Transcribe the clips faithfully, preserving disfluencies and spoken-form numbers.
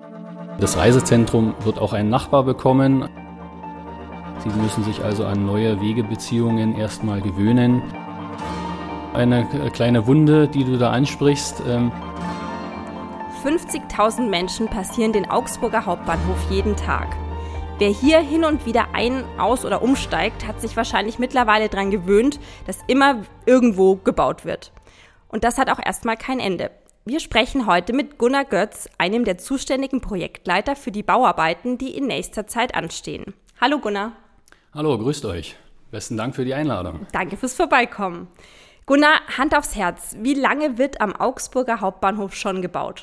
Das Reisezentrum wird auch einen Nachbar bekommen. Sie müssen sich also an neue Wegebeziehungen erstmal gewöhnen. Eine kleine Wunde, die du da ansprichst. Ähm fünfzigtausend Menschen passieren den Augsburger Hauptbahnhof jeden Tag. Wer hier hin und wieder ein-, aus- oder umsteigt, hat sich wahrscheinlich mittlerweile daran gewöhnt, dass immer irgendwo gebaut wird. Und das hat auch erstmal kein Ende. Wir sprechen heute mit Gunnar Götz, einem der zuständigen Projektleiter für die Bauarbeiten, die in nächster Zeit anstehen. Hallo Gunnar. Hallo, grüßt euch. Besten Dank für die Einladung. Danke fürs Vorbeikommen. Gunnar, Hand aufs Herz, wie lange wird am Augsburger Hauptbahnhof schon gebaut?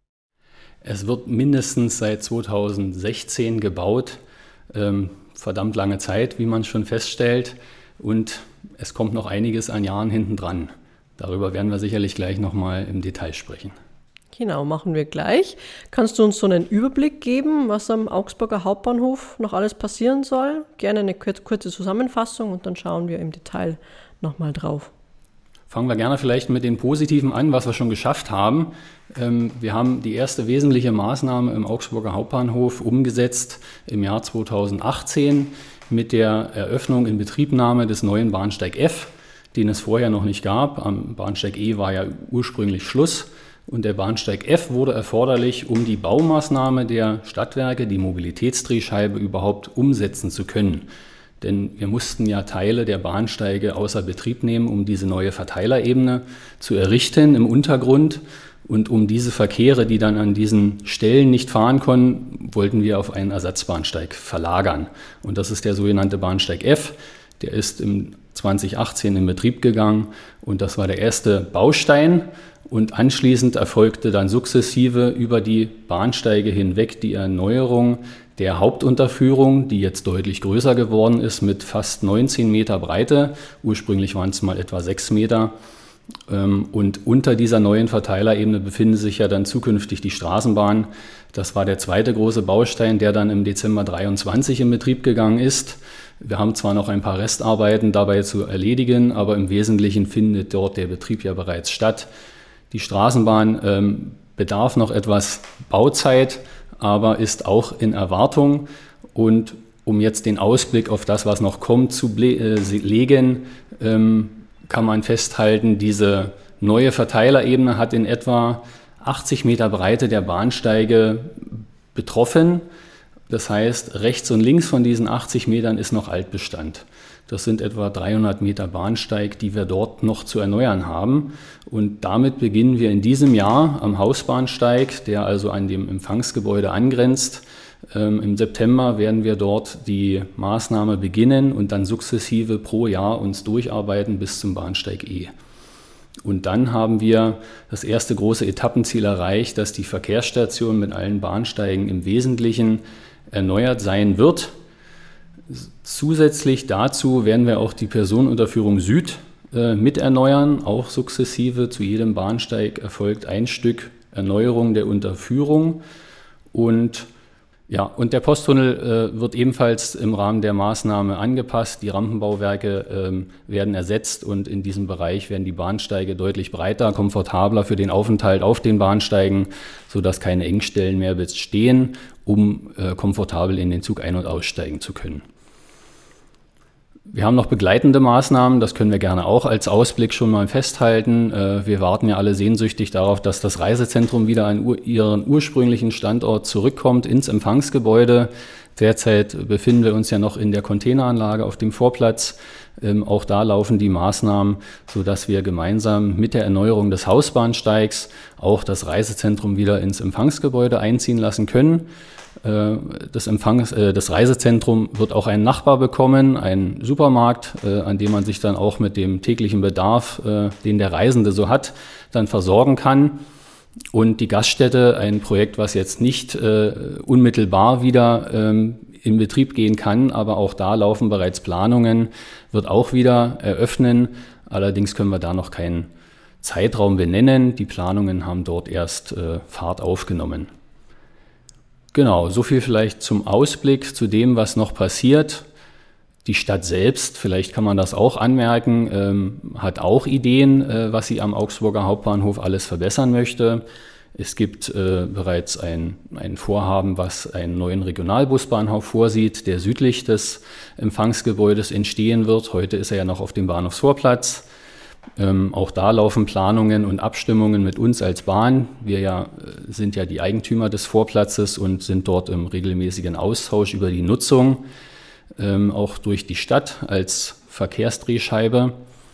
Es wird mindestens seit zweitausendsechzehn gebaut. Ähm, verdammt lange Zeit, wie man schon feststellt. Und es kommt noch einiges an Jahren hinten dran. Darüber werden wir sicherlich gleich nochmal im Detail sprechen. Genau, machen wir gleich. Kannst du uns so einen Überblick geben, was am Augsburger Hauptbahnhof noch alles passieren soll? Gerne eine kurze Zusammenfassung und dann schauen wir im Detail nochmal drauf. Fangen wir gerne vielleicht mit den Positiven an, was wir schon geschafft haben. Wir haben die erste wesentliche Maßnahme im Augsburger Hauptbahnhof umgesetzt im Jahr zweitausendachtzehn mit der Eröffnung in Betriebnahme des neuen Bahnsteig F, den es vorher noch nicht gab. Am Bahnsteig E war ja ursprünglich Schluss und der Bahnsteig F wurde erforderlich, um die Baumaßnahme der Stadtwerke, die Mobilitätsdrehscheibe, überhaupt umsetzen zu können. Denn wir mussten ja Teile der Bahnsteige außer Betrieb nehmen, um diese neue Verteilerebene zu errichten im Untergrund. Und um diese Verkehre, die dann an diesen Stellen nicht fahren konnten, wollten wir auf einen Ersatzbahnsteig verlagern. Und das ist der sogenannte Bahnsteig F. Der ist im zweitausendachtzehn in Betrieb gegangen und das war der erste Baustein. Und anschließend erfolgte dann sukzessive über die Bahnsteige hinweg die Erneuerung der Hauptunterführung, die jetzt deutlich größer geworden ist mit fast neunzehn Meter Breite. Ursprünglich waren es mal etwa sechs Meter. Und unter dieser neuen Verteilerebene befindet sich ja dann zukünftig die Straßenbahn. Das war der zweite große Baustein, der dann im Dezember dreiundzwanzig in Betrieb gegangen ist. Wir haben zwar noch ein paar Restarbeiten dabei zu erledigen, aber im Wesentlichen findet dort der Betrieb ja bereits statt. Die Straßenbahn ähm, bedarf noch etwas Bauzeit, aber ist auch in Erwartung. Und um jetzt den Ausblick auf das, was noch kommt, zu ble- äh, legen, ähm, kann man festhalten, diese neue Verteilerebene hat in etwa achtzig Meter Breite der Bahnsteige betroffen. Das heißt, rechts und links von diesen achtzig Metern ist noch Altbestand. Das sind etwa dreihundert Meter Bahnsteig, die wir dort noch zu erneuern haben. Und damit beginnen wir in diesem Jahr am Hausbahnsteig, der also an dem Empfangsgebäude angrenzt. Ähm, Im September werden wir dort die Maßnahme beginnen und dann sukzessive pro Jahr uns durcharbeiten bis zum Bahnsteig E. Und dann haben wir das erste große Etappenziel erreicht, dass die Verkehrsstation mit allen Bahnsteigen im Wesentlichen erneuert sein wird. Zusätzlich dazu werden wir auch die Personenunterführung Süd äh, mit erneuern. Auch sukzessive zu jedem Bahnsteig erfolgt ein Stück Erneuerung der Unterführung. Und, ja, und der Posttunnel äh, wird ebenfalls im Rahmen der Maßnahme angepasst. Die Rampenbauwerke äh, werden ersetzt und in diesem Bereich werden die Bahnsteige deutlich breiter, komfortabler für den Aufenthalt auf den Bahnsteigen, sodass keine Engstellen mehr bestehen, um äh, komfortabel in den Zug ein- und aussteigen zu können. Wir haben noch begleitende Maßnahmen, das können wir gerne auch als Ausblick schon mal festhalten. Wir warten ja alle sehnsüchtig darauf, dass das Reisezentrum wieder an ihren ursprünglichen Standort zurückkommt, ins Empfangsgebäude. Derzeit befinden wir uns ja noch in der Containeranlage auf dem Vorplatz. Auch da laufen die Maßnahmen, sodass wir gemeinsam mit der Erneuerung des Hausbahnsteigs auch das Reisezentrum wieder ins Empfangsgebäude einziehen lassen können. Das, Empfangs-, das Reisezentrum wird auch einen Nachbar bekommen, einen Supermarkt, an dem man sich dann auch mit dem täglichen Bedarf, den der Reisende so hat, dann versorgen kann. Und die Gaststätte, ein Projekt, was jetzt nicht unmittelbar wieder in Betrieb gehen kann, aber auch da laufen bereits Planungen, wird auch wieder eröffnen. Allerdings können wir da noch keinen Zeitraum benennen. Die Planungen haben dort erst Fahrt aufgenommen. Genau, so viel vielleicht zum Ausblick zu dem, was noch passiert. Die Stadt selbst, vielleicht kann man das auch anmerken, ähm, hat auch Ideen, äh, was sie am Augsburger Hauptbahnhof alles verbessern möchte. Es gibt äh, bereits ein, ein Vorhaben, was einen neuen Regionalbusbahnhof vorsieht, der südlich des Empfangsgebäudes entstehen wird. Heute ist er ja noch auf dem Bahnhofsvorplatz. Ähm, auch da laufen Planungen und Abstimmungen mit uns als Bahn. Wir ja, sind ja die Eigentümer des Vorplatzes und sind dort im regelmäßigen Austausch über die Nutzung, ähm, auch durch die Stadt als Verkehrsdrehscheibe.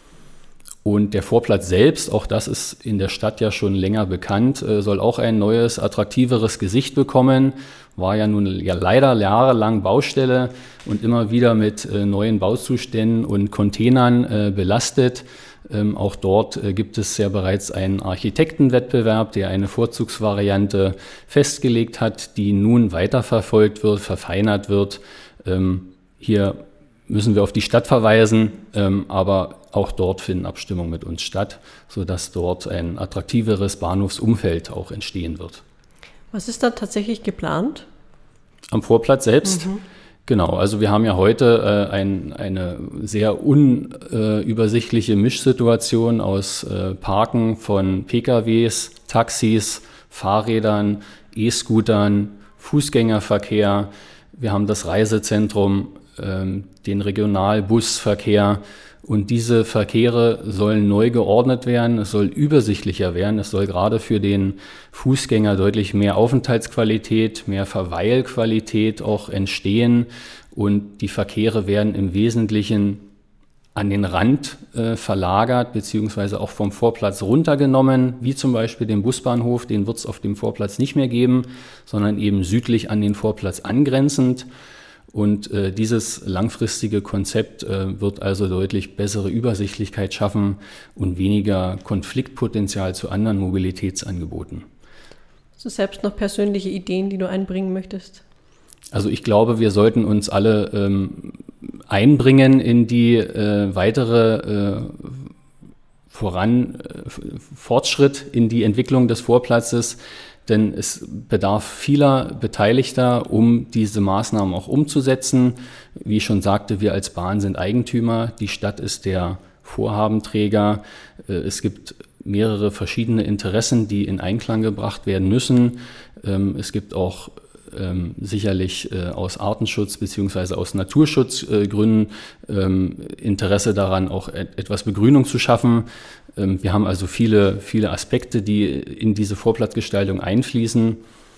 Und der Vorplatz selbst, auch das ist in der Stadt ja schon länger bekannt, äh, soll auch ein neues, attraktiveres Gesicht bekommen. War ja nun ja leider jahrelang Baustelle und immer wieder mit äh, neuen Bauzuständen und Containern äh, belastet. Ähm, auch dort äh, gibt es ja bereits einen Architektenwettbewerb, der eine Vorzugsvariante festgelegt hat, die nun weiterverfolgt wird, verfeinert wird. Ähm, hier müssen wir auf die Stadt verweisen, ähm, aber auch dort finden Abstimmungen mit uns statt, sodass dort ein attraktiveres Bahnhofsumfeld auch entstehen wird. Was ist da tatsächlich geplant? Am Vorplatz selbst? Mhm. Genau, also wir haben ja heute äh, ein, eine sehr unübersichtliche äh, Mischsituation aus äh, Parken von P K Ws, Taxis, Fahrrädern, E-Scootern, Fußgängerverkehr. Wir haben das Reisezentrum, äh, den Regionalbusverkehr. Und diese Verkehre sollen neu geordnet werden, es soll übersichtlicher werden, es soll gerade für den Fußgänger deutlich mehr Aufenthaltsqualität, mehr Verweilqualität auch entstehen und die Verkehre werden im Wesentlichen an den Rand äh, verlagert beziehungsweise auch vom Vorplatz runtergenommen, wie zum Beispiel den Busbahnhof, den wird es auf dem Vorplatz nicht mehr geben, sondern eben südlich an den Vorplatz angrenzend. Und äh, dieses langfristige Konzept äh, wird also deutlich bessere Übersichtlichkeit schaffen und weniger Konfliktpotenzial zu anderen Mobilitätsangeboten. Hast du selbst noch persönliche Ideen, die du einbringen möchtest? Also ich glaube, wir sollten uns alle ähm, einbringen in die äh, weitere äh, voran äh, Fortschritt in die Entwicklung des Vorplatzes. Denn es bedarf vieler Beteiligter, um diese Maßnahmen auch umzusetzen. Wie ich schon sagte, wir als Bahn sind Eigentümer, die Stadt ist der Vorhabenträger. Es gibt mehrere verschiedene Interessen, die in Einklang gebracht werden müssen. Es gibt auch ähm, sicherlich äh, aus Artenschutz beziehungsweise aus Naturschutzgründen ähm, Interesse daran, auch et- etwas Begrünung zu schaffen. Ähm, wir haben also viele, viele Aspekte, die in diese Vorplatzgestaltung einfließen.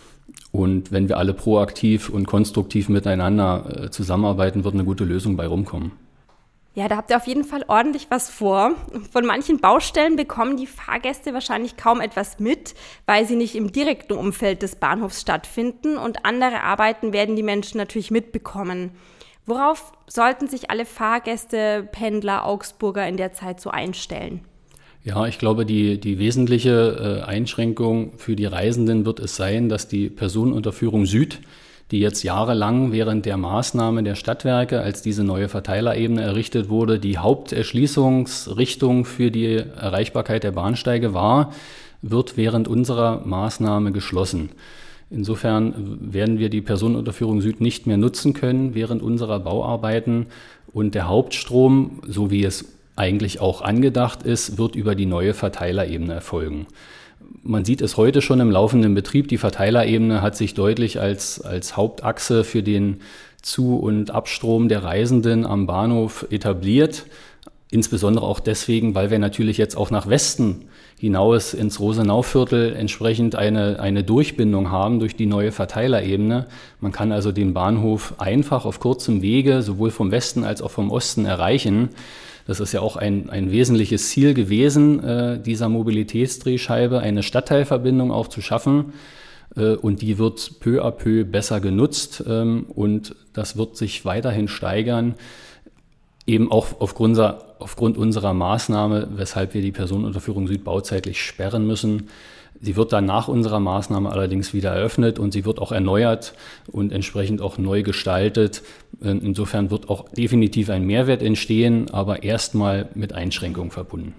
Und wenn wir alle proaktiv und konstruktiv miteinander äh, zusammenarbeiten, wird eine gute Lösung bei rumkommen. Ja, da habt ihr auf jeden Fall ordentlich was vor. Von manchen Baustellen bekommen die Fahrgäste wahrscheinlich kaum etwas mit, weil sie nicht im direkten Umfeld des Bahnhofs stattfinden, und andere Arbeiten werden die Menschen natürlich mitbekommen. Worauf sollten sich alle Fahrgäste, Pendler, Augsburger in der Zeit so einstellen? Ja, ich glaube, die, die wesentliche äh, Einschränkung für die Reisenden wird es sein, dass die Personenunterführung Süd, die jetzt jahrelang während der Maßnahme der Stadtwerke, als diese neue Verteilerebene errichtet wurde, die Haupterschließungsrichtung für die Erreichbarkeit der Bahnsteige war, wird während unserer Maßnahme geschlossen. Insofern werden wir die Personenunterführung Süd nicht mehr nutzen können während unserer Bauarbeiten, und der Hauptstrom, so wie es eigentlich auch angedacht ist, wird über die neue Verteilerebene erfolgen. Man sieht es heute schon im laufenden Betrieb. Die Verteilerebene hat sich deutlich als, als Hauptachse für den Zu- und Abstrom der Reisenden am Bahnhof etabliert. Insbesondere auch deswegen, weil wir natürlich jetzt auch nach Westen hinaus ins Rosenauviertel entsprechend eine, eine Durchbindung haben durch die neue Verteilerebene. Man kann also den Bahnhof einfach auf kurzem Wege sowohl vom Westen als auch vom Osten erreichen. Das ist ja auch ein, ein wesentliches Ziel gewesen, äh, dieser Mobilitätsdrehscheibe, eine Stadtteilverbindung auch zu schaffen. Äh, und die wird peu à peu besser genutzt, ähm, und das wird sich weiterhin steigern, eben auch aufgrund, aufgrund unserer Maßnahme, weshalb wir die Personenunterführung Süd bauzeitlich sperren müssen. Sie wird dann nach unserer Maßnahme allerdings wieder eröffnet, und sie wird auch erneuert und entsprechend auch neu gestaltet. Insofern wird auch definitiv ein Mehrwert entstehen, aber erstmal mit Einschränkungen verbunden.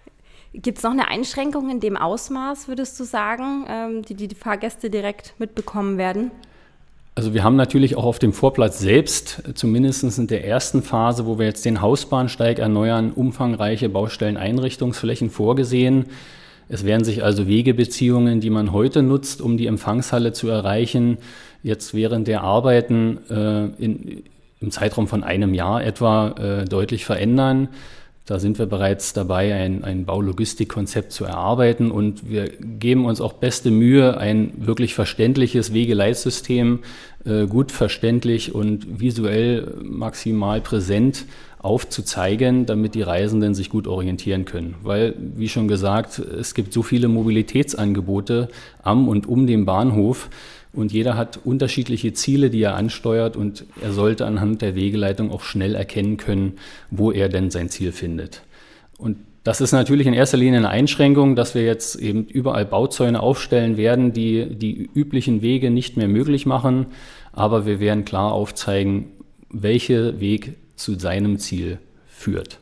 Gibt es noch eine Einschränkung in dem Ausmaß, würdest du sagen, die die Fahrgäste direkt mitbekommen werden? Also wir haben natürlich auch auf dem Vorplatz selbst, zumindest in der ersten Phase, wo wir jetzt den Hausbahnsteig erneuern, umfangreiche Baustelleneinrichtungsflächen vorgesehen. Es werden sich also Wegebeziehungen, die man heute nutzt, um die Empfangshalle zu erreichen, jetzt während der Arbeiten äh, in, im Zeitraum von einem Jahr etwa äh, deutlich verändern. Da sind wir bereits dabei, ein, ein Baulogistikkonzept zu erarbeiten und wir geben uns auch beste Mühe, ein wirklich verständliches Wegeleitsystem äh, gut verständlich und visuell maximal präsent aufzuzeigen, damit die Reisenden sich gut orientieren können. Weil, wie schon gesagt, es gibt so viele Mobilitätsangebote am und um den Bahnhof und jeder hat unterschiedliche Ziele, die er ansteuert und er sollte anhand der Wegeleitung auch schnell erkennen können, wo er denn sein Ziel findet. Und das ist natürlich in erster Linie eine Einschränkung, dass wir jetzt eben überall Bauzäune aufstellen werden, die die üblichen Wege nicht mehr möglich machen, aber wir werden klar aufzeigen, welcher Weg zu seinem Ziel führt.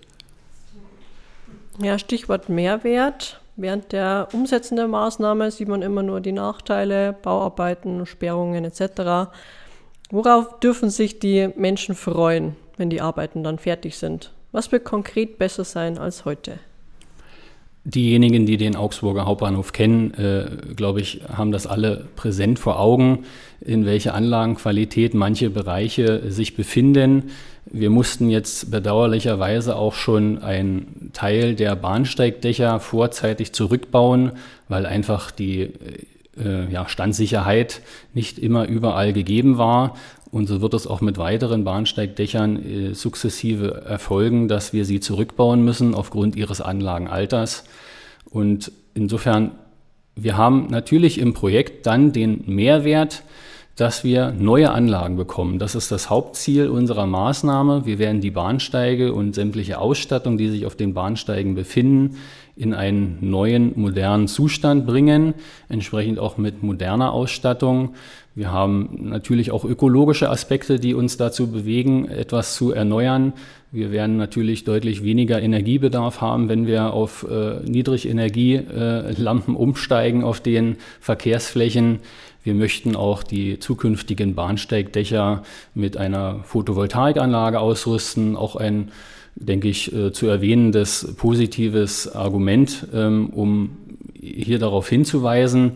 Ja, Stichwort Mehrwert. Während der Umsetzung der Maßnahme sieht man immer nur die Nachteile, Bauarbeiten, Sperrungen et cetera. Worauf dürfen sich die Menschen freuen, wenn die Arbeiten dann fertig sind? Was wird konkret besser sein als heute? Diejenigen, die den Augsburger Hauptbahnhof kennen, äh, glaube ich, haben das alle präsent vor Augen, in welcher Anlagenqualität manche Bereiche sich befinden. Wir mussten jetzt bedauerlicherweise auch schon einen Teil der Bahnsteigdächer vorzeitig zurückbauen, weil einfach die äh, ja, Standsicherheit nicht immer überall gegeben war. Und so wird es auch mit weiteren Bahnsteigdächern äh, sukzessive erfolgen, dass wir sie zurückbauen müssen aufgrund ihres Anlagenalters. Und insofern, wir haben natürlich im Projekt dann den Mehrwert, dass wir neue Anlagen bekommen. Das ist das Hauptziel unserer Maßnahme. Wir werden die Bahnsteige und sämtliche Ausstattung, die sich auf den Bahnsteigen befinden, in einen neuen, modernen Zustand bringen, entsprechend auch mit moderner Ausstattung. Wir haben natürlich auch ökologische Aspekte, die uns dazu bewegen, etwas zu erneuern. Wir werden natürlich deutlich weniger Energiebedarf haben, wenn wir auf äh, Niedrigenergielampen äh, umsteigen auf den Verkehrsflächen. Wir möchten auch die zukünftigen Bahnsteigdächer mit einer Photovoltaikanlage ausrüsten. Auch ein, denke ich, äh, zu erwähnendes positives Argument, ähm, um hier darauf hinzuweisen.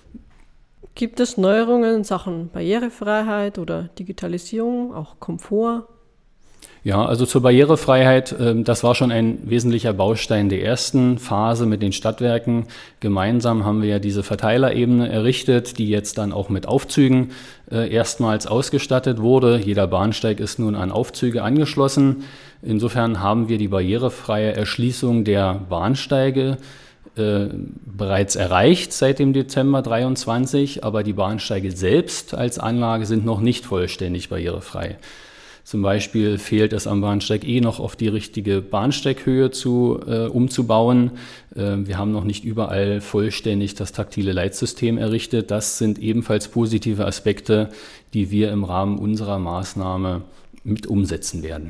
Gibt es Neuerungen in Sachen Barrierefreiheit oder Digitalisierung, auch Komfort? Ja, also zur Barrierefreiheit, das war schon ein wesentlicher Baustein der ersten Phase mit den Stadtwerken. Gemeinsam haben wir ja diese Verteilerebene errichtet, die jetzt dann auch mit Aufzügen erstmals ausgestattet wurde. Jeder Bahnsteig ist nun an Aufzüge angeschlossen. Insofern haben wir die barrierefreie Erschließung der Bahnsteige äh, bereits erreicht seit dem Dezember dreiundzwanzig, aber die Bahnsteige selbst als Anlage sind noch nicht vollständig barrierefrei. Zum Beispiel fehlt es am Bahnsteig E noch auf die richtige Bahnsteighöhe zu, äh, umzubauen. Äh, wir haben noch nicht überall vollständig das taktile Leitsystem errichtet. Das sind ebenfalls positive Aspekte, die wir im Rahmen unserer Maßnahme mit umsetzen werden.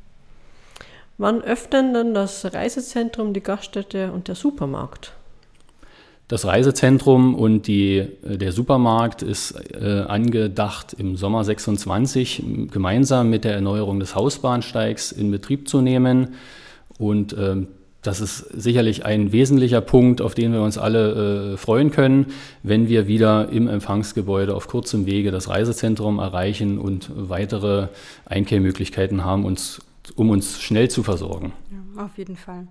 Wann öffnen denn das Reisezentrum, die Gaststätte und der Supermarkt? Das Reisezentrum und die, der Supermarkt ist äh, angedacht, im Sommer sechsundzwanzig gemeinsam mit der Erneuerung des Hausbahnsteigs in Betrieb zu nehmen. Und äh, das ist sicherlich ein wesentlicher Punkt, auf den wir uns alle äh, freuen können, wenn wir wieder im Empfangsgebäude auf kurzem Wege das Reisezentrum erreichen und weitere Einkehrmöglichkeiten haben, uns, um uns schnell zu versorgen. Ja, auf jeden Fall.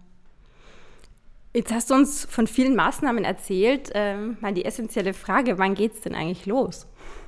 Jetzt hast du uns von vielen Maßnahmen erzählt. Ähm, mal die essentielle Frage, wann geht es denn eigentlich los?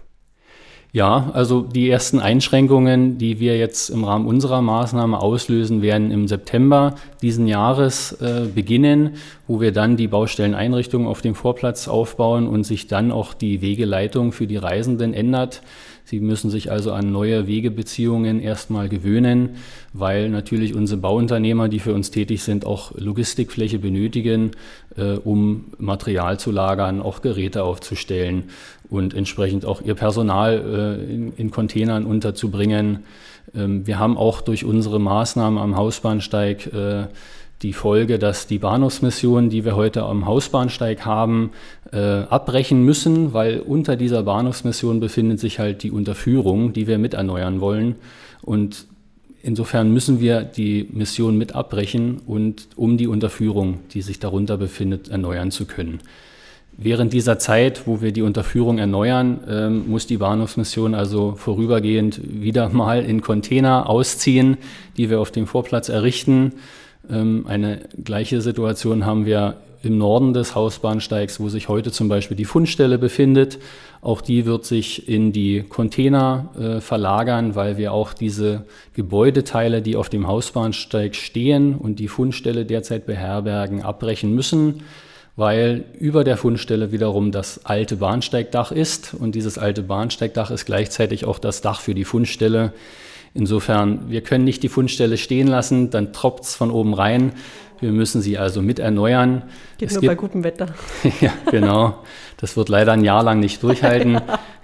Ja, also die ersten Einschränkungen, die wir jetzt im Rahmen unserer Maßnahme auslösen, werden im September diesen Jahres äh, beginnen, wo wir dann die Baustelleneinrichtungen auf dem Vorplatz aufbauen und sich dann auch die Wegeleitung für die Reisenden ändert. Sie müssen sich also an neue Wegebeziehungen erstmal gewöhnen, weil natürlich unsere Bauunternehmer, die für uns tätig sind, auch Logistikfläche benötigen, äh, um Material zu lagern, auch Geräte aufzustellen und entsprechend auch ihr Personal äh, in, in Containern unterzubringen. Ähm, wir haben auch durch unsere Maßnahmen am Hausbahnsteig äh, die Folge, dass die Bahnhofsmission, die wir heute am Hausbahnsteig haben, äh, abbrechen müssen, weil unter dieser Bahnhofsmission befindet sich halt die Unterführung, die wir mit erneuern wollen. Und Insofern müssen wir die Mission mit abbrechen, und um die Unterführung, die sich darunter befindet, erneuern zu können. Während dieser Zeit, wo wir die Unterführung erneuern, ähm, muss die Bahnhofsmission also vorübergehend wieder mal in Container ausziehen, die wir auf dem Vorplatz errichten. Ähm, eine gleiche Situation haben wir im Norden des Hausbahnsteigs, wo sich heute zum Beispiel die Fundstelle befindet. Auch die wird sich in die Container äh, verlagern, weil wir auch diese Gebäudeteile, die auf dem Hausbahnsteig stehen und die Fundstelle derzeit beherbergen, abbrechen müssen, weil über der Fundstelle wiederum das alte Bahnsteigdach ist, und dieses alte Bahnsteigdach ist gleichzeitig auch das Dach für die Fundstelle. Insofern, wir können nicht die Fundstelle stehen lassen, dann tropft es von oben rein. Wir müssen sie also mit erneuern. Geht es nur gibt, bei gutem Wetter. Ja, genau. Das wird leider ein Jahr lang nicht durchhalten.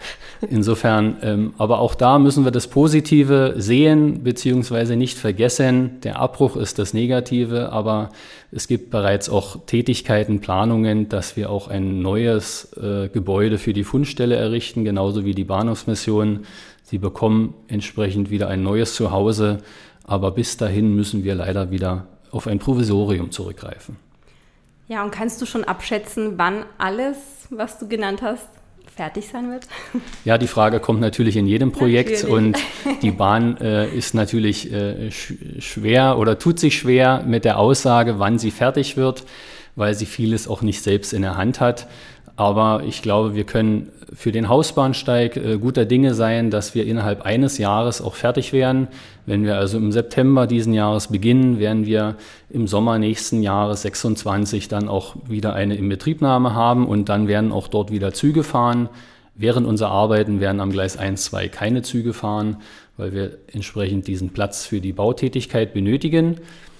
Insofern, ähm, aber auch da müssen wir das Positive sehen beziehungsweise nicht vergessen. Der Abbruch ist das Negative, aber es gibt bereits auch Tätigkeiten, Planungen, dass wir auch ein neues äh, Gebäude für die Fundstelle errichten, genauso wie die Bahnhofsmission. Sie bekommen entsprechend wieder ein neues Zuhause, aber bis dahin müssen wir leider wieder auf ein Provisorium zurückgreifen. Ja, und kannst du schon abschätzen, wann alles, was du genannt hast, fertig sein wird? Ja, die Frage kommt natürlich in jedem Projekt, natürlich. Und die Bahn äh, ist natürlich äh, sch- schwer oder tut sich schwer mit der Aussage, wann sie fertig wird, weil sie vieles auch nicht selbst in der Hand hat. Aber ich glaube, wir können für den Hausbahnsteig äh, guter Dinge sein, dass wir innerhalb eines Jahres auch fertig werden. Wenn wir also im September diesen Jahres beginnen, werden wir im Sommer nächsten Jahres sechsundzwanzig dann auch wieder eine Inbetriebnahme haben, und dann werden auch dort wieder Züge fahren. Während unserer Arbeiten werden am Gleis eins, zwei keine Züge fahren, weil wir entsprechend diesen Platz für die Bautätigkeit benötigen.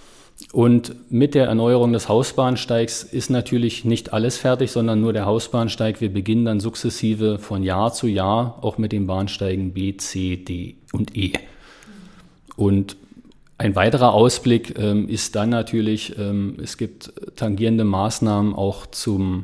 Und mit der Erneuerung des Hausbahnsteigs ist natürlich nicht alles fertig, sondern nur der Hausbahnsteig. Wir beginnen dann sukzessive von Jahr zu Jahr auch mit den Bahnsteigen B, C, D und E. Und ein weiterer Ausblick ähm, ist dann natürlich, ähm, es gibt tangierende Maßnahmen auch zum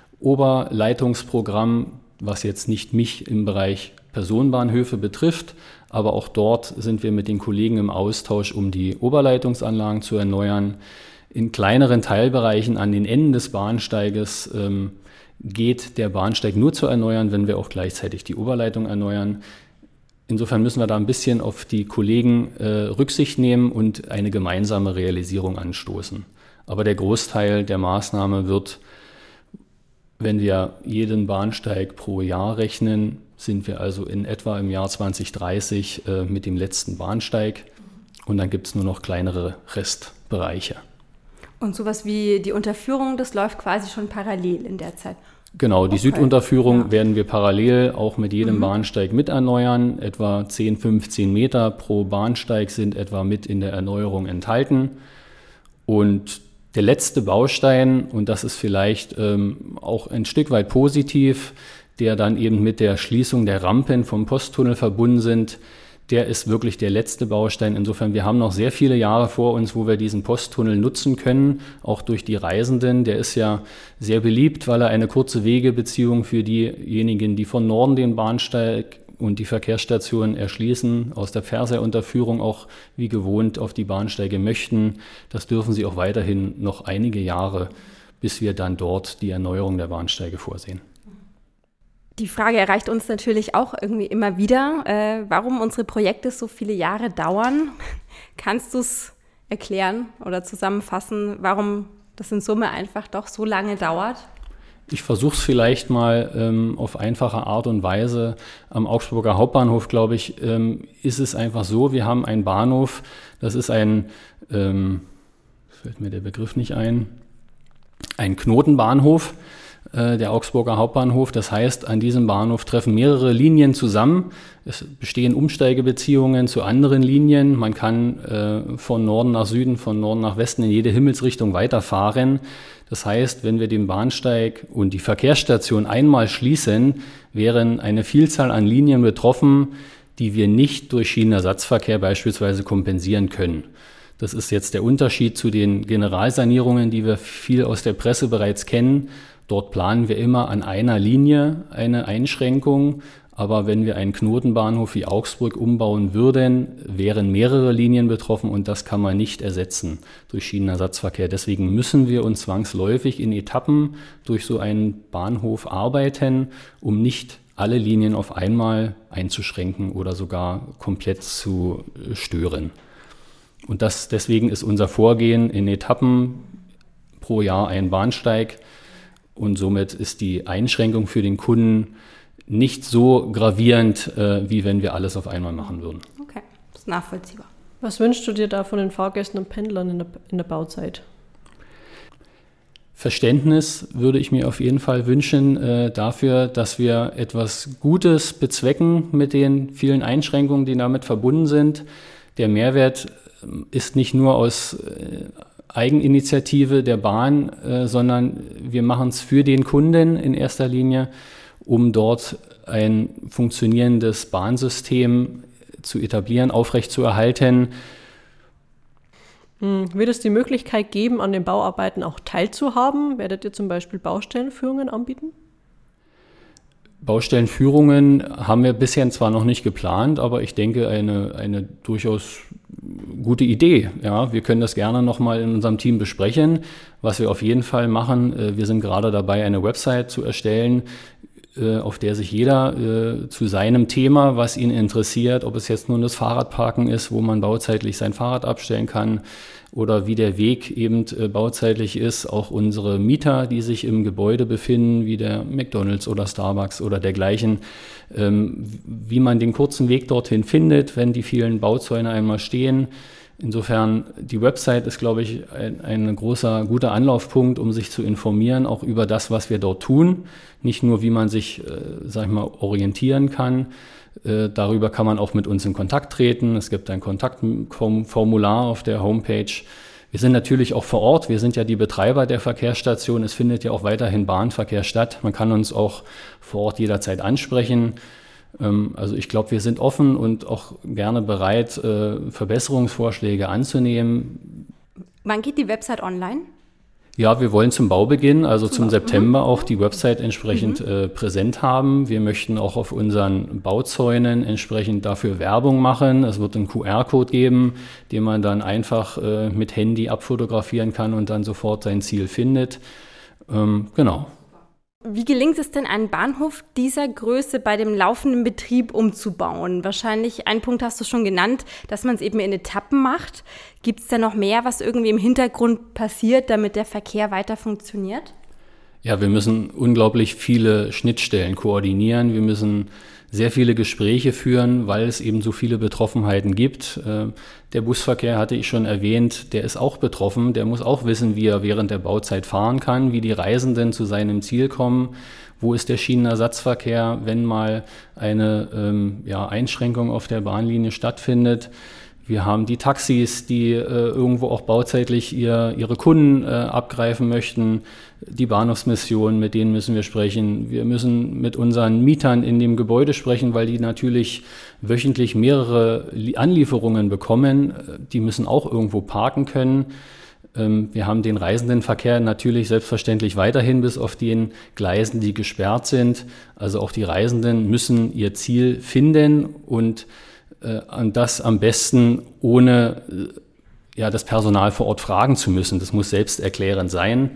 Oberleitungsprogramm, was jetzt nicht mich im Bereich Personenbahnhöfe betrifft, aber auch dort sind wir mit den Kollegen im Austausch, um die Oberleitungsanlagen zu erneuern. In kleineren Teilbereichen an den Enden des Bahnsteiges ähm, geht der Bahnsteig nur zu erneuern, wenn wir auch gleichzeitig die Oberleitung erneuern. Insofern müssen wir da ein bisschen auf die Kollegen äh, Rücksicht nehmen und eine gemeinsame Realisierung anstoßen. Aber der Großteil der Maßnahme wird, wenn wir jeden Bahnsteig pro Jahr rechnen, sind wir also in etwa im Jahr zwanzig dreißig äh, mit dem letzten Bahnsteig, und dann gibt es nur noch kleinere Restbereiche. Und sowas wie die Unterführung, das läuft quasi schon parallel in der Zeit? Genau, die okay. Südunterführung ja. werden wir parallel auch mit jedem mhm. Bahnsteig mit erneuern. Etwa zehn, fünfzehn Meter pro Bahnsteig sind etwa mit in der Erneuerung enthalten. Und der letzte Baustein, und das ist vielleicht ähm, auch ein Stück weit positiv, der dann eben mit der Schließung der Rampen vom Posttunnel verbunden sind, der ist wirklich der letzte Baustein. Insofern, wir haben noch sehr viele Jahre vor uns, wo wir diesen Posttunnel nutzen können, auch durch die Reisenden. Der ist ja sehr beliebt, weil er eine kurze Wegebeziehung für diejenigen, die von Norden den Bahnsteig und die Verkehrsstation erschließen, aus der Fernseherunterführung auch wie gewohnt auf die Bahnsteige möchten. Das dürfen sie auch weiterhin noch einige Jahre, bis wir dann dort die Erneuerung der Bahnsteige vorsehen. Die Frage erreicht uns natürlich auch irgendwie immer wieder, äh, warum unsere Projekte so viele Jahre dauern. Kannst du es erklären oder zusammenfassen, warum das in Summe einfach doch so lange dauert? Ich versuche es vielleicht mal ähm, auf einfache Art und Weise. Am Augsburger Hauptbahnhof, glaube ich, ähm, ist es einfach so, wir haben einen Bahnhof, das ist ein, ähm, fällt mir der Begriff nicht ein, ein Knotenbahnhof, äh, der Augsburger Hauptbahnhof. Das heißt, an diesem Bahnhof treffen mehrere Linien zusammen. Es bestehen Umsteigebeziehungen zu anderen Linien. Man kann äh, von Norden nach Süden, von Norden nach Westen in jede Himmelsrichtung weiterfahren. Das heißt, wenn wir den Bahnsteig und die Verkehrsstation einmal schließen, wären eine Vielzahl an Linien betroffen, die wir nicht durch Schienenersatzverkehr beispielsweise kompensieren können. Das ist jetzt der Unterschied zu den Generalsanierungen, die wir viel aus der Presse bereits kennen. Dort planen wir immer an einer Linie eine Einschränkung, Aber wenn wir einen Knotenbahnhof wie Augsburg umbauen würden, wären mehrere Linien betroffen und das kann man nicht ersetzen durch Schienenersatzverkehr. Deswegen müssen wir uns zwangsläufig in Etappen durch so einen Bahnhof arbeiten, um nicht alle Linien auf einmal einzuschränken oder sogar komplett zu stören. Und das, deswegen ist unser Vorgehen in Etappen pro Jahr ein Bahnsteig und somit ist die Einschränkung für den Kunden nicht so gravierend, äh, wie wenn wir alles auf einmal machen würden. Okay, das ist nachvollziehbar. Was wünschst du dir da von den Fahrgästen und Pendlern in der, in der Bauzeit? Verständnis würde ich mir auf jeden Fall wünschen äh, dafür, dass wir etwas Gutes bezwecken mit den vielen Einschränkungen, die damit verbunden sind. Der Mehrwert ist nicht nur aus äh, Eigeninitiative der Bahn, äh, sondern wir machen es für den Kunden in erster Linie, um dort ein funktionierendes Bahnsystem zu etablieren, aufrechtzuerhalten. Wird es die Möglichkeit geben, an den Bauarbeiten auch teilzuhaben? Werdet ihr zum Beispiel Baustellenführungen anbieten? Baustellenführungen haben wir bisher zwar noch nicht geplant, aber ich denke, eine, eine durchaus gute Idee. Ja, wir können das gerne nochmal in unserem Team besprechen. Was wir auf jeden Fall machen, wir sind gerade dabei, eine Website zu erstellen, auf der sich jeder äh, zu seinem Thema, was ihn interessiert, ob es jetzt nun das Fahrradparken ist, wo man bauzeitlich sein Fahrrad abstellen kann oder wie der Weg eben äh, bauzeitlich ist, auch unsere Mieter, die sich im Gebäude befinden, wie der McDonald's oder Starbucks oder dergleichen, ähm, wie man den kurzen Weg dorthin findet, wenn die vielen Bauzäune einmal stehen. Insofern, die Website ist, glaube ich, ein, ein großer, guter Anlaufpunkt, um sich zu informieren, auch über das, was wir dort tun. Nicht nur, wie man sich, äh, sag ich mal, orientieren kann. Äh, darüber kann man auch mit uns in Kontakt treten. Es gibt ein Kontaktformular auf der Homepage. Wir sind natürlich auch vor Ort. Wir sind ja die Betreiber der Verkehrsstation. Es findet ja auch weiterhin Bahnverkehr statt. Man kann uns auch vor Ort jederzeit ansprechen. Also ich glaube, wir sind offen und auch gerne bereit, Verbesserungsvorschläge anzunehmen. Wann geht die Website online? Ja, wir wollen zum Baubeginn, also Super. zum September, auch die Website entsprechend mhm. äh, präsent haben. Wir möchten auch auf unseren Bauzäunen entsprechend dafür Werbung machen. Es wird einen Q R-Code geben, den man dann einfach äh, mit Handy abfotografieren kann und dann sofort sein Ziel findet. Ähm, genau. Wie gelingt es denn, einen Bahnhof dieser Größe bei dem laufenden Betrieb umzubauen? Wahrscheinlich, einen Punkt hast du schon genannt, dass man es eben in Etappen macht. Gibt es da noch mehr, was irgendwie im Hintergrund passiert, damit der Verkehr weiter funktioniert? Ja, wir müssen unglaublich viele Schnittstellen koordinieren. Wir müssen sehr viele Gespräche führen, weil es eben so viele Betroffenheiten gibt. Der Busverkehr, hatte ich schon erwähnt, der ist auch betroffen. Der muss auch wissen, wie er während der Bauzeit fahren kann, wie die Reisenden zu seinem Ziel kommen. Wo ist der Schienenersatzverkehr, wenn mal eine ähm, ja, Einschränkung auf der Bahnlinie stattfindet? Wir haben die Taxis, die äh, irgendwo auch bauzeitlich ihr, ihre Kunden äh, abgreifen möchten. Die Bahnhofsmission, mit denen müssen wir sprechen. Wir müssen mit unseren Mietern in dem Gebäude sprechen, weil die natürlich wöchentlich mehrere Anlieferungen bekommen. Die müssen auch irgendwo parken können. Ähm, wir haben den Reisendenverkehr natürlich selbstverständlich weiterhin bis auf den Gleisen, die gesperrt sind. Also auch die Reisenden müssen ihr Ziel finden und an das am besten ohne ja, das Personal vor Ort fragen zu müssen. Das muss selbsterklärend sein.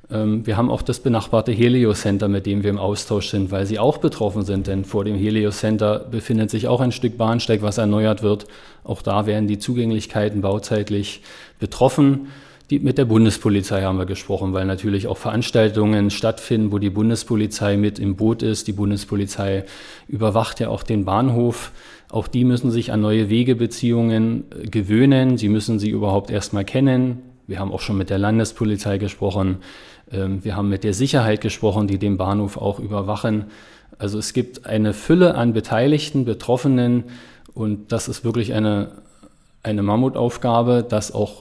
Wir haben auch das benachbarte Helios-Center, mit dem wir im Austausch sind, weil sie auch betroffen sind. Denn vor dem Helios-Center befindet sich auch ein Stück Bahnsteig, was erneuert wird. Auch da werden die Zugänglichkeiten bauzeitlich betroffen. Die, mit der Bundespolizei haben wir gesprochen, weil natürlich auch Veranstaltungen stattfinden, wo die Bundespolizei mit im Boot ist. Die Bundespolizei überwacht ja auch den Bahnhof. Auch die müssen sich an neue Wegebeziehungen gewöhnen. Sie müssen sie überhaupt erstmal kennen. Wir haben auch schon mit der Landespolizei gesprochen. Wir haben mit der Sicherheit gesprochen, die den Bahnhof auch überwachen. Also es gibt eine Fülle an Beteiligten, Betroffenen und das ist wirklich eine, eine Mammutaufgabe, das auch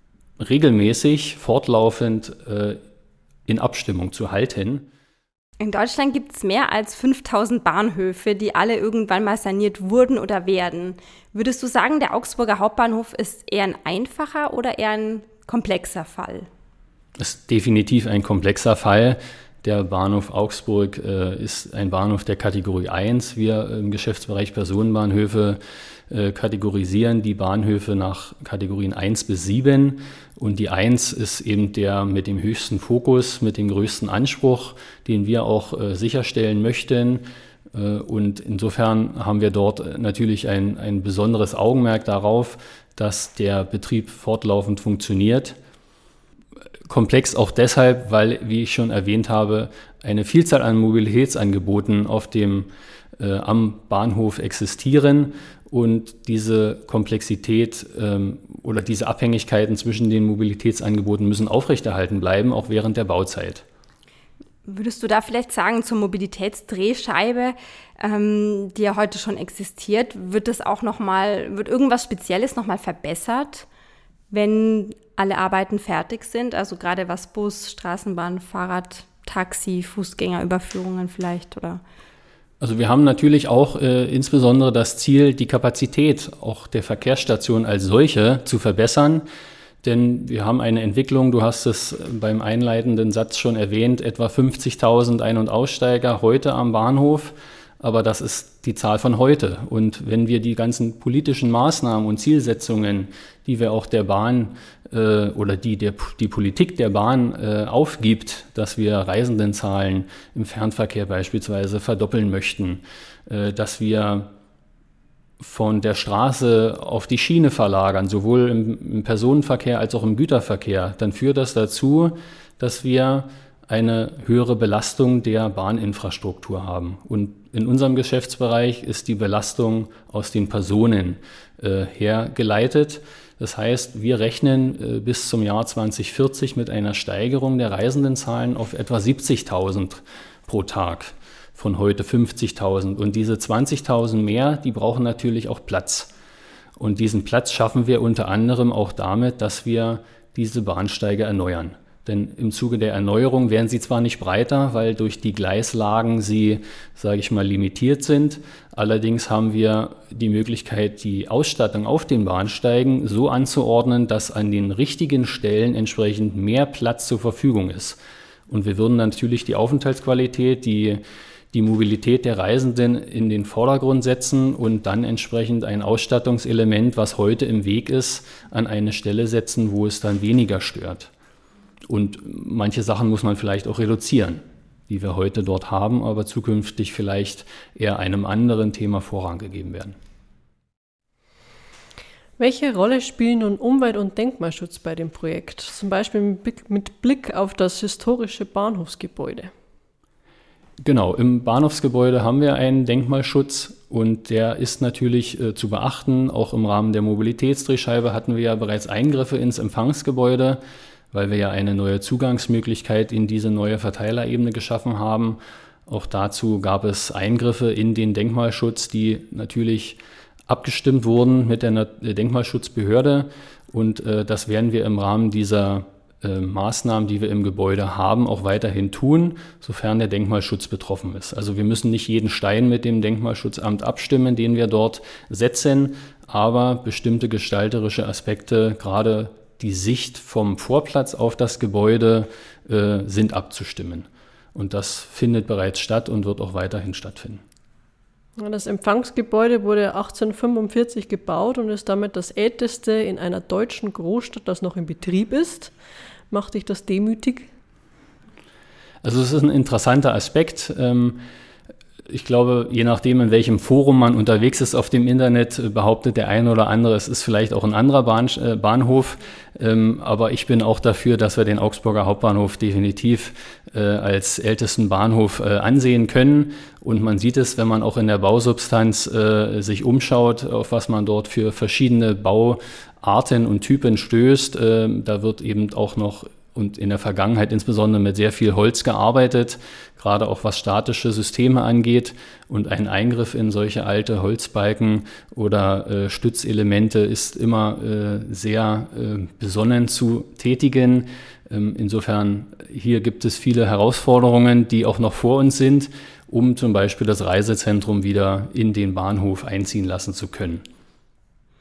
regelmäßig, fortlaufend äh, in Abstimmung zu halten. In Deutschland gibt es mehr als fünftausend Bahnhöfe, die alle irgendwann mal saniert wurden oder werden. Würdest du sagen, der Augsburger Hauptbahnhof ist eher ein einfacher oder eher ein komplexer Fall? Das ist definitiv ein komplexer Fall. Der Bahnhof Augsburg äh, ist ein Bahnhof der Kategorie eins. Wir im Geschäftsbereich Personenbahnhöfe äh, kategorisieren die Bahnhöfe nach Kategorien eins bis sieben. Und die eins ist eben der mit dem höchsten Fokus, mit dem größten Anspruch, den wir auch äh, sicherstellen möchten. Äh, und insofern haben wir dort natürlich ein, ein besonderes Augenmerk darauf, dass der Betrieb fortlaufend funktioniert. Komplex auch deshalb, weil, wie ich schon erwähnt habe, eine Vielzahl an Mobilitätsangeboten auf dem, äh, am Bahnhof existieren und diese Komplexität ähm, oder diese Abhängigkeiten zwischen den Mobilitätsangeboten müssen aufrechterhalten bleiben, auch während der Bauzeit. Würdest du da vielleicht sagen, zur Mobilitätsdrehscheibe, ähm, die ja heute schon existiert, wird das auch noch mal, wird irgendwas Spezielles nochmal verbessert, wenn alle Arbeiten fertig sind? Also gerade was Bus, Straßenbahn, Fahrrad, Taxi, Fußgängerüberführungen vielleicht, oder? Also wir haben natürlich auch äh, insbesondere das Ziel, die Kapazität auch der Verkehrsstation als solche zu verbessern. Denn wir haben eine Entwicklung, du hast es beim einleitenden Satz schon erwähnt, etwa fünfzigtausend Ein- und Aussteiger heute am Bahnhof. Aber das ist die Zahl von heute. Und wenn wir die ganzen politischen Maßnahmen und Zielsetzungen, die wir auch der Bahn äh, oder die der, die Politik der Bahn äh, aufgibt, dass wir Reisendenzahlen im Fernverkehr beispielsweise verdoppeln möchten, äh, dass wir von der Straße auf die Schiene verlagern, sowohl im, im Personenverkehr als auch im Güterverkehr, dann führt das dazu, dass wir eine höhere Belastung der Bahninfrastruktur haben. Und in unserem Geschäftsbereich ist die Belastung aus den Personen äh, hergeleitet. Das heißt, wir rechnen äh, bis zum Jahr zwanzig vierzig mit einer Steigerung der Reisendenzahlen auf etwa siebzigtausend pro Tag, von heute fünfzigtausend. Und diese zwanzigtausend mehr, die brauchen natürlich auch Platz. Und diesen Platz schaffen wir unter anderem auch damit, dass wir diese Bahnsteige erneuern. Denn im Zuge der Erneuerung werden sie zwar nicht breiter, weil durch die Gleislagen sie, sage ich mal, limitiert sind. Allerdings haben wir die Möglichkeit, die Ausstattung auf den Bahnsteigen so anzuordnen, dass an den richtigen Stellen entsprechend mehr Platz zur Verfügung ist. Und wir würden natürlich die Aufenthaltsqualität, die, die Mobilität der Reisenden in den Vordergrund setzen und dann entsprechend ein Ausstattungselement, was heute im Weg ist, an eine Stelle setzen, wo es dann weniger stört. Und manche Sachen muss man vielleicht auch reduzieren, die wir heute dort haben, aber zukünftig vielleicht eher einem anderen Thema Vorrang gegeben werden. Welche Rolle spielen nun Umwelt- und Denkmalschutz bei dem Projekt? Zum Beispiel mit Blick auf das historische Bahnhofsgebäude. Genau, im Bahnhofsgebäude haben wir einen Denkmalschutz und der ist natürlich äh, zu beachten. Auch im Rahmen der Mobilitätsdrehscheibe hatten wir ja bereits Eingriffe ins Empfangsgebäude, weil wir ja eine neue Zugangsmöglichkeit in diese neue Verteilerebene geschaffen haben. Auch dazu gab es Eingriffe in den Denkmalschutz, die natürlich abgestimmt wurden mit der Denkmalschutzbehörde. Und äh, das werden wir im Rahmen dieser äh, Maßnahmen, die wir im Gebäude haben, auch weiterhin tun, sofern der Denkmalschutz betroffen ist. Also wir müssen nicht jeden Stein mit dem Denkmalschutzamt abstimmen, den wir dort setzen, aber bestimmte gestalterische Aspekte, gerade die Sicht vom Vorplatz auf das Gebäude äh, sind abzustimmen. Und das findet bereits statt und wird auch weiterhin stattfinden. Das Empfangsgebäude wurde achtzehnhundertfünfundvierzig gebaut und ist damit das älteste in einer deutschen Großstadt, das noch in Betrieb ist. Macht dich das demütig? Also es ist ein interessanter Aspekt. Ähm, Ich glaube, je nachdem, in welchem Forum man unterwegs ist auf dem Internet, behauptet der eine oder andere, es ist vielleicht auch ein anderer Bahn, äh, Bahnhof. Ähm, aber ich bin auch dafür, dass wir den Augsburger Hauptbahnhof definitiv äh, als ältesten Bahnhof äh, ansehen können. Und man sieht es, wenn man auch in der Bausubstanz äh, sich umschaut, auf was man dort für verschiedene Bauarten und Typen stößt. Äh, da wird eben auch noch und in der Vergangenheit insbesondere mit sehr viel Holz gearbeitet, gerade auch was statische Systeme angeht. Und ein Eingriff in solche alte Holzbalken oder äh, Stützelemente ist immer äh, sehr äh, besonnen zu tätigen. Ähm, insofern hier gibt es viele Herausforderungen, die auch noch vor uns sind, um zum Beispiel das Reisezentrum wieder in den Bahnhof einziehen lassen zu können.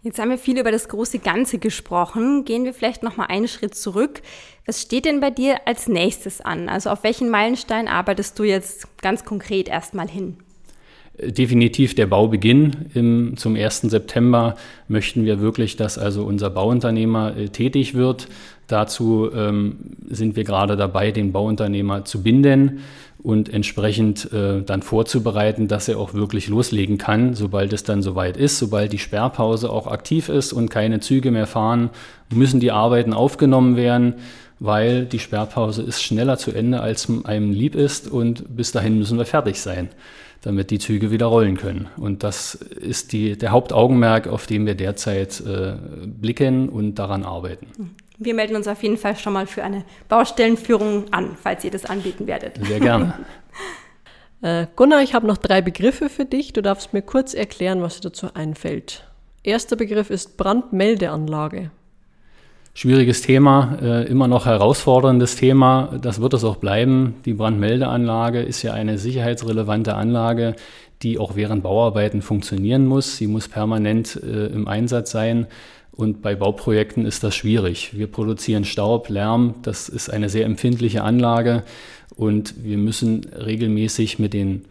Jetzt haben wir viel über das große Ganze gesprochen. Gehen wir vielleicht noch mal einen Schritt zurück. Was steht denn bei dir als nächstes an? Also auf welchen Meilenstein arbeitest du jetzt ganz konkret erstmal hin? Definitiv der Baubeginn. Im, zum ersten September möchten wir wirklich, dass also unser Bauunternehmer äh, tätig wird. Dazu ähm, sind wir gerade dabei, den Bauunternehmer zu binden und entsprechend äh, dann vorzubereiten, dass er auch wirklich loslegen kann, sobald es dann soweit ist. Sobald die Sperrpause auch aktiv ist und keine Züge mehr fahren, müssen die Arbeiten aufgenommen werden, weil die Sperrpause ist schneller zu Ende, als einem lieb ist, und bis dahin müssen wir fertig sein, damit die Züge wieder rollen können. Und das ist die, der Hauptaugenmerk, auf den wir derzeit äh, blicken und daran arbeiten. Wir melden uns auf jeden Fall schon mal für eine Baustellenführung an, falls ihr das anbieten werdet. Sehr gerne. äh, Gunnar, ich habe noch drei Begriffe für dich. Du darfst mir kurz erklären, was dir dazu einfällt. Erster Begriff ist Brandmeldeanlage. Schwieriges Thema, äh, immer noch herausforderndes Thema. Das wird es auch bleiben. Die Brandmeldeanlage ist ja eine sicherheitsrelevante Anlage, die auch während Bauarbeiten funktionieren muss. Sie muss permanent äh, im Einsatz sein. Und bei Bauprojekten ist das schwierig. Wir produzieren Staub, Lärm, das ist eine sehr empfindliche Anlage, und wir müssen regelmäßig mit den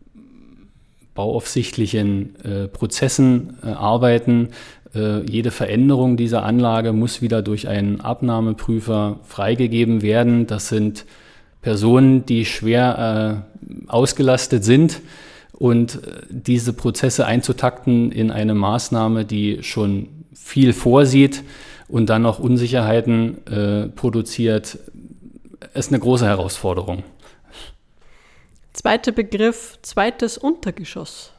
bauaufsichtlichen äh, Prozessen äh, arbeiten. Äh, jede Veränderung dieser Anlage muss wieder durch einen Abnahmeprüfer freigegeben werden. Das sind Personen, die schwer äh, ausgelastet sind, und äh, diese Prozesse einzutakten in eine Maßnahme, die schon viel vorsieht und dann noch Unsicherheiten äh, produziert, ist eine große Herausforderung. Zweiter Begriff, zweites Untergeschoss.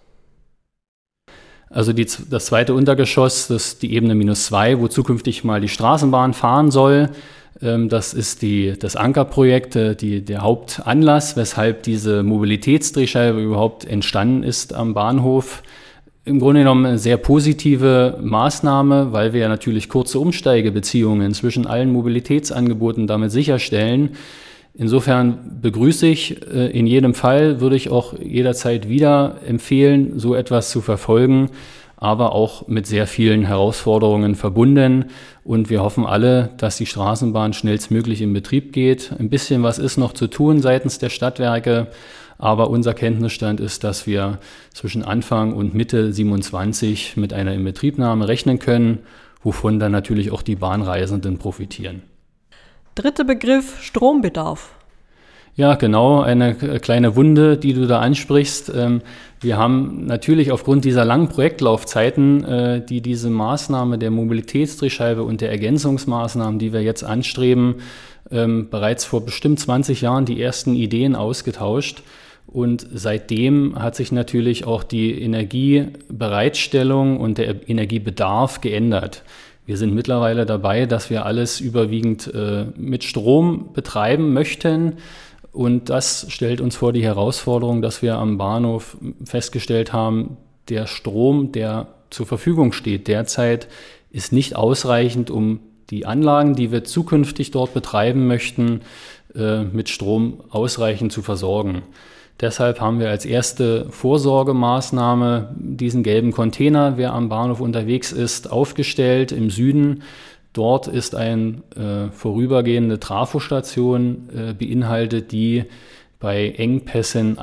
Also die, das zweite Untergeschoss, das ist die Ebene minus zwei, wo zukünftig mal die Straßenbahn fahren soll. Ähm, das ist die, das Ankerprojekt, äh, die, der Hauptanlass, weshalb diese Mobilitätsdrehscheibe überhaupt entstanden ist am Bahnhof. Im Grunde genommen eine sehr positive Maßnahme, weil wir ja natürlich kurze Umsteigebeziehungen zwischen allen Mobilitätsangeboten damit sicherstellen. Insofern begrüße ich äh, in jedem Fall, würde ich auch jederzeit wieder empfehlen, so etwas zu verfolgen, aber auch mit sehr vielen Herausforderungen verbunden. Und wir hoffen alle, dass die Straßenbahn schnellstmöglich in Betrieb geht. Ein bisschen was ist noch zu tun seitens der Stadtwerke. Aber unser Kenntnisstand ist, dass wir zwischen Anfang und Mitte siebenundzwanzig mit einer Inbetriebnahme rechnen können, wovon dann natürlich auch die Bahnreisenden profitieren. Dritter Begriff, Strombedarf. Ja, genau, eine kleine Wunde, die du da ansprichst. Wir haben natürlich aufgrund dieser langen Projektlaufzeiten, die diese Maßnahme der Mobilitätsdrehscheibe und der Ergänzungsmaßnahmen, die wir jetzt anstreben, bereits vor bestimmt zwanzig Jahren die ersten Ideen ausgetauscht. Und seitdem hat sich natürlich auch die Energiebereitstellung und der Energiebedarf geändert. Wir sind mittlerweile dabei, dass wir alles überwiegend äh, mit Strom betreiben möchten. Und das stellt uns vor die Herausforderung, dass wir am Bahnhof festgestellt haben, der Strom, der zur Verfügung steht derzeit, ist nicht ausreichend, um die Anlagen, die wir zukünftig dort betreiben möchten, äh, mit Strom ausreichend zu versorgen. Deshalb haben wir als erste Vorsorgemaßnahme diesen gelben Container, wer am Bahnhof unterwegs ist, aufgestellt im Süden. Dort ist eine äh, vorübergehende Trafostation äh, beinhaltet, die bei Engpässen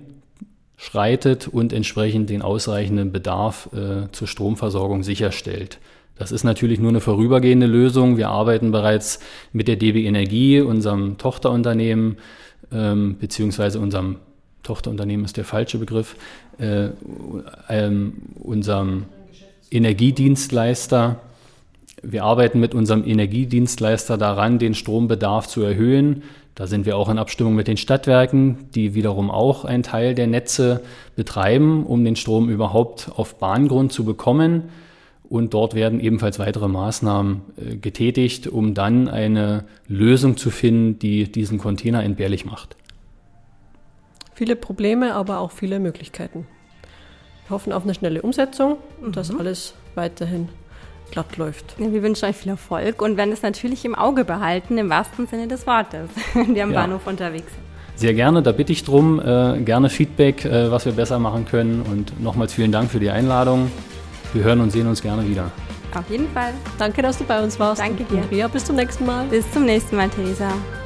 einschreitet und entsprechend den ausreichenden Bedarf äh, zur Stromversorgung sicherstellt. Das ist natürlich nur eine vorübergehende Lösung. Wir arbeiten bereits mit der D B Energie, unserem Tochterunternehmen, ähm, beziehungsweise unserem Tochterunternehmen ist der falsche Begriff, äh, ähm, unserem Energiedienstleister. Wir arbeiten mit unserem Energiedienstleister daran, den Strombedarf zu erhöhen. Da sind wir auch in Abstimmung mit den Stadtwerken, die wiederum auch einen Teil der Netze betreiben, um den Strom überhaupt auf Bahngrund zu bekommen. Und dort werden ebenfalls weitere Maßnahmen äh, getätigt, um dann eine Lösung zu finden, die diesen Container entbehrlich macht. Viele Probleme, aber auch viele Möglichkeiten. Wir hoffen auf eine schnelle Umsetzung und mhm. dass alles weiterhin glatt läuft. Ja, wir wünschen euch viel Erfolg und werden es natürlich im Auge behalten, im wahrsten Sinne des Wortes, wenn wir am ja. Bahnhof unterwegs sind. Sehr gerne, da bitte ich drum. Äh, gerne Feedback, äh, was wir besser machen können. Und nochmals vielen Dank für die Einladung. wir hören und sehen uns gerne wieder. Auf jeden Fall. Danke, dass du bei uns warst. Danke dir. Andrea, bis zum nächsten Mal. Bis zum nächsten Mal, Theresa.